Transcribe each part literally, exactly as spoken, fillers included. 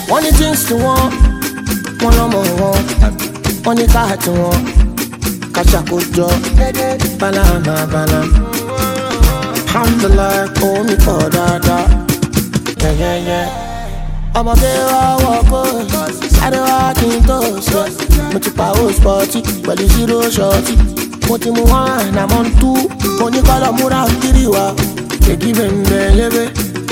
One things to one, one no more one. One car to one, catch a good job. Balama, balama. Alhamdulillah, oh me for dada. Yeah, yeah, yeah. I'm a girl, I walk on. I don't walk in toes. But you power sporty, but you zero shorty. What you want, I'm on two. When you call a mura, kiriwa. They give him the leve.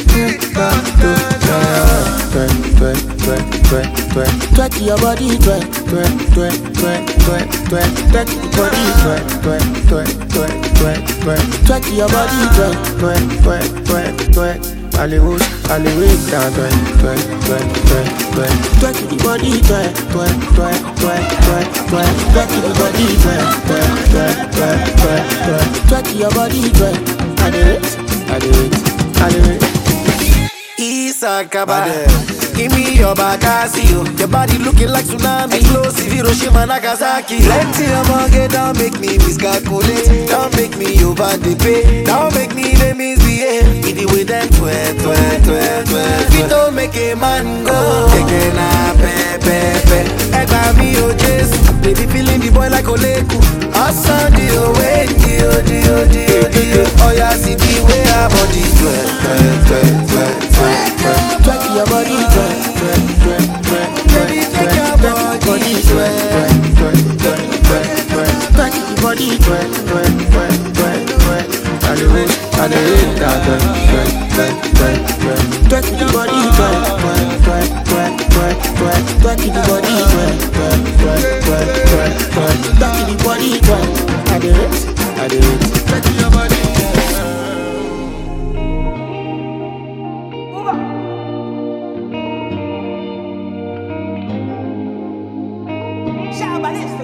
Twerk your body, twerk, twerk, twerk, twerk, twerk, twerk, twerk your body, twerk, twerk, twerk, twerk, twerk, twerk, twerk your body, twerk, twerk, twerk, twerk, twerk. Hollywood, Hollywood, down, twerk, twerk, twerk, twerk, twerk, twerk your body, twerk, twerk, twerk, twerk, twerk, twerk, twerk your body, twerk, twerk, twerk, twerk, twerk, twerk, twerk your body, twerk. I do it, I do it, I do it. Isakaba, give me your Bakasio. Your body looking like tsunami. Explosive Hiroshima, Nagasaki. Plenty of money, don't make me miscalculate. Don't make me over the pay. Don't make me the misbehave. It with them twerk, twerk, twerk, twerk. If you don't make a man go, take a pepe, pepe. Eba mi o Jesus, baby feeling the boy like Oleku. Awesome, dio, wait, dio, dio, dio, dio. Oh yeah, see the way our body twerk, twerk, twerk, twerk, twerk, twerk. Twerk your body, twerk, twerk, twerk, twerk, Baby, take your body, twerk, twerk, twerk, twerk, twerk, twerk your body, twerk, twerk, twerk, twerk, twerk. I do it, I do it, twerk, twerk, twerk, twerk, twerk, twerk your body, twerk, twerk, twerk, twerk, twerk, twerk, twerk your body, twerk, twerk, twerk, twerk, twerk, twerk, twerk your body, twerk. I do it, I do it, twerk your body. Shabba this.